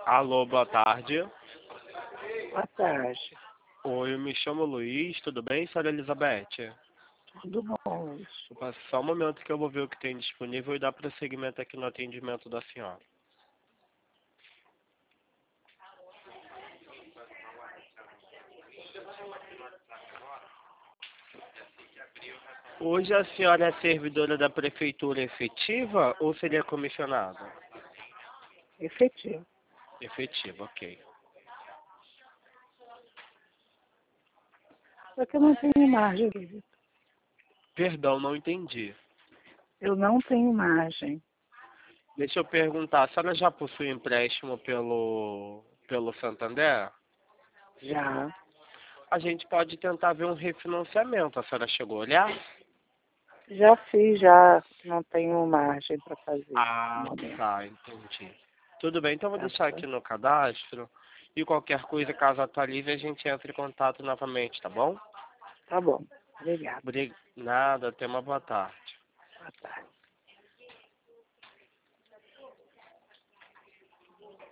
Alô, boa tarde. Boa tarde. Oi, eu me chamo Luiz, tudo bem, senhora Elizabeth? Tudo bom, Luiz? Só um momento que eu vou ver o que tem disponível e dar prosseguimento aqui no atendimento da senhora. Hoje a senhora é servidora da prefeitura efetiva ou seria comissionada? Efetivo. Efetiva, ok. Só que eu não tenho margem, querido. Perdão, não entendi. Eu não tenho margem. Deixa eu perguntar, a senhora já possui empréstimo pelo Santander? Já. A gente pode tentar ver um refinanciamento. A senhora chegou a olhar? Já fiz, já. Não tenho margem para fazer Ah, no momento. tá, entendi. Tudo bem, então eu vou Tá deixar bom? aqui no cadastro. E qualquer coisa, caso atualize, a gente entra em contato novamente, tá bom? Tá bom. Obrigada. Nada, tenha uma boa tarde. Boa tarde.